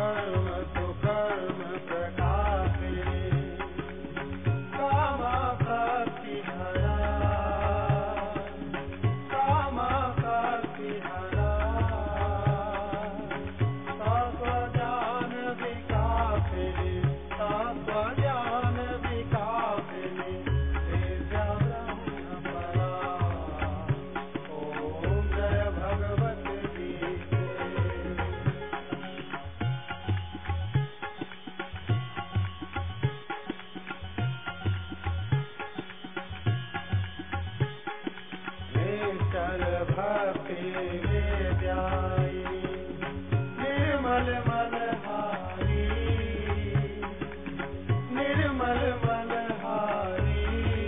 कर्म सुकर्म प्रकाशिनी कामासक्ति हरा कामासक्ति हरा तत्वज्ञान विकासिनी तत्वज्ञान विकासिनी विद्या ब्रह्म परा ओम जय भगवत गीते निश्चल भक्ति विद्याई निर्मल मनहारी निर्मल मनहारी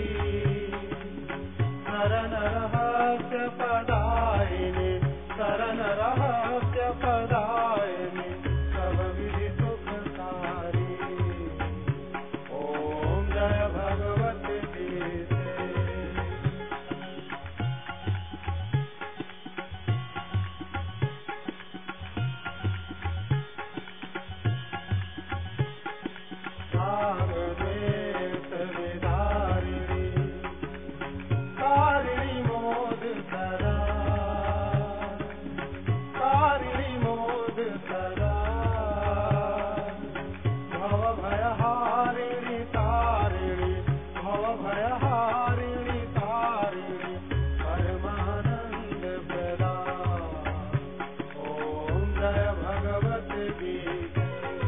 शरण रहस्य पदायिनी शरण रहस्य पदायिनी सब विधि सुखकारी ओम जय भगवत गीते सागदेश विदारिणी कारिणी मोद सदा कारिणी मोद सदा भव भयहारिणी तारिणी भव भयहारिणी तारिणी परमानंद प्रदा ओम जय भगवत गीते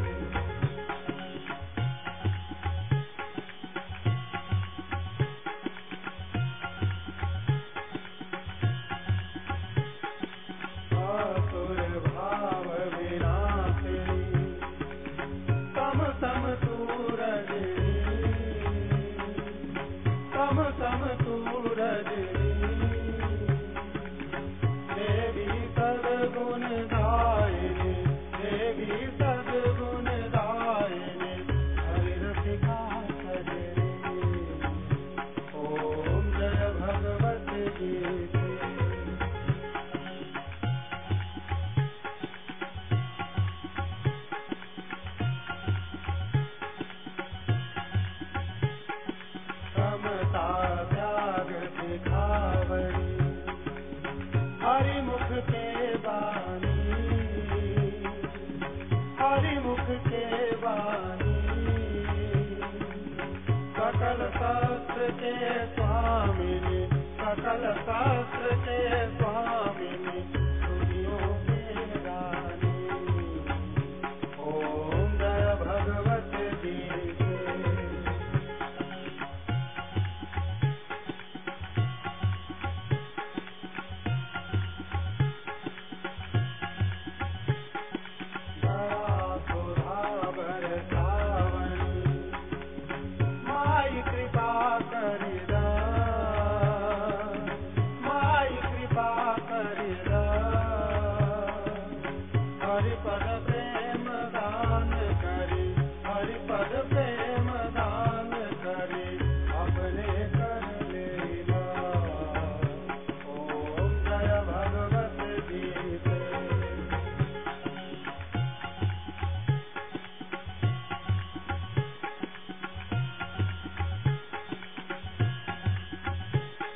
असुर भाव विनाशिनी तम तम सूरजनी तम तम सूरजनी देवी सद्गुण दायिनी देवी सद्गुण दायिनी हरि रसिका सजनी ओम जय भगवत गीते समता त्याग सिखावनी हरिमुख के बानी हरिमुख के बानी सकल शास्त्र के स्वामी